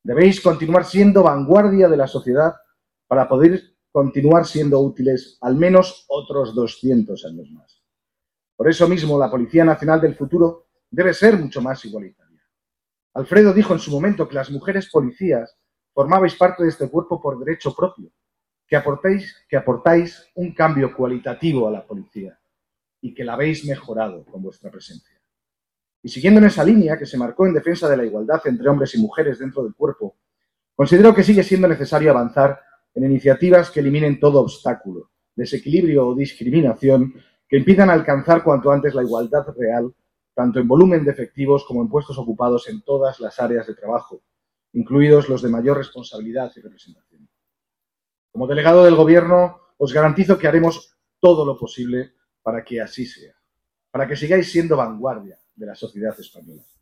Debéis continuar siendo vanguardia de la sociedad para poder continuar siendo útiles al menos otros 200 años más. Por eso mismo, la Policía Nacional del futuro debe ser mucho más igualitaria. Alfredo dijo en su momento que las mujeres policías formabais parte de este cuerpo por derecho propio, que aportáis un cambio cualitativo a la policía y que la habéis mejorado con vuestra presencia. Y siguiendo en esa línea que se marcó en defensa de la igualdad entre hombres y mujeres dentro del cuerpo, considero que sigue siendo necesario avanzar en iniciativas que eliminen todo obstáculo, desequilibrio o discriminación que impidan alcanzar cuanto antes la igualdad real, tanto en volumen de efectivos como en puestos ocupados en todas las áreas de trabajo, incluidos los de mayor responsabilidad y representación. Como delegado del Gobierno, os garantizo que haremos todo lo posible para que así sea, para que sigáis siendo vanguardia de la sociedad española.